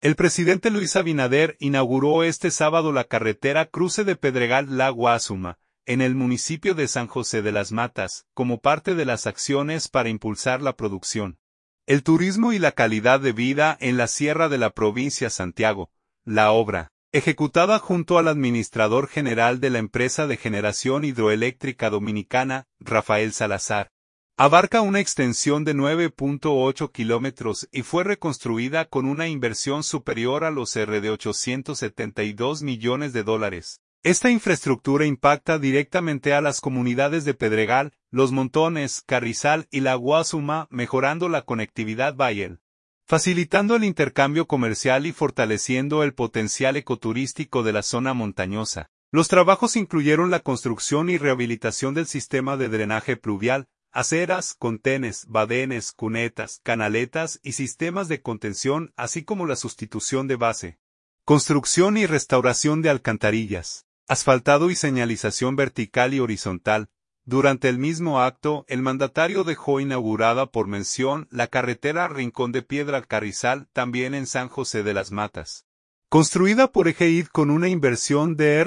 El presidente Luis Abinader inauguró este sábado la carretera Cruce de Pedregal-Lago Azuma, en el municipio de San José de las Matas, como parte de las acciones para impulsar la producción, el turismo y la calidad de vida en la sierra de la provincia Santiago. La obra, ejecutada junto al administrador general de la empresa de generación hidroeléctrica dominicana, Rafael Salazar, abarca una extensión de 9.8 kilómetros y fue reconstruida con una inversión superior a los de 872 millones de dólares. Esta infraestructura impacta directamente a las comunidades de Pedregal, Los Montones, Carrizal y Lago Azuma, mejorando la conectividad vial, facilitando el intercambio comercial y fortaleciendo el potencial ecoturístico de la zona montañosa. Los trabajos incluyeron la construcción y rehabilitación del sistema de drenaje pluvial, aceras, contenes, badenes, cunetas, canaletas y sistemas de contención, así como la sustitución de base, construcción y restauración de alcantarillas, asfaltado y señalización vertical y horizontal. Durante el mismo acto, el mandatario dejó inaugurada por mención la carretera Rincón de Piedra Carrizal, también en San José de las Matas, construida por EGEID con una inversión de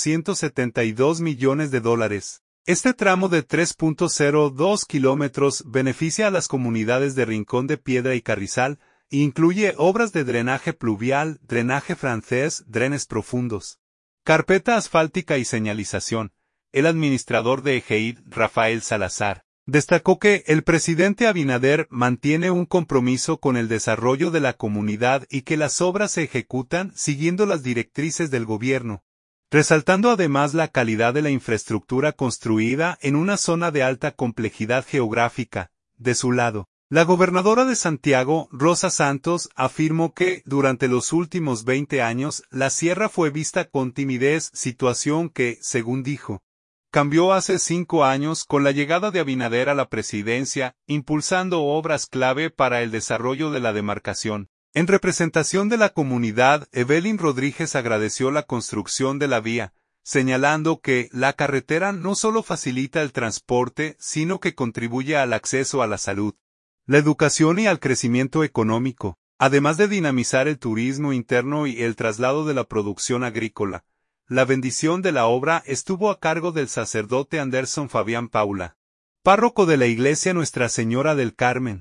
272 millones de dólares. Este tramo de 3.02 kilómetros beneficia a las comunidades de Rincón de Piedra y Carrizal, e incluye obras de drenaje pluvial, drenaje francés, drenes profundos, carpeta asfáltica y señalización. El administrador de EGEID, Rafael Salazar, destacó que el presidente Abinader mantiene un compromiso con el desarrollo de la comunidad y que las obras se ejecutan siguiendo las directrices del gobierno, resaltando además la calidad de la infraestructura construida en una zona de alta complejidad geográfica. De su lado, la gobernadora de Santiago, Rosa Santos, afirmó que, durante los últimos 20 años, la sierra fue vista con timidez, situación que, según dijo, cambió hace 5 años con la llegada de Abinader a la presidencia, impulsando obras clave para el desarrollo de la demarcación. En representación de la comunidad, Evelyn Rodríguez agradeció la construcción de la vía, señalando que la carretera no solo facilita el transporte, sino que contribuye al acceso a la salud, la educación y al crecimiento económico, además de dinamizar el turismo interno y el traslado de la producción agrícola. La bendición de la obra estuvo a cargo del sacerdote Anderson Fabián Paula, párroco de la iglesia Nuestra Señora del Carmen.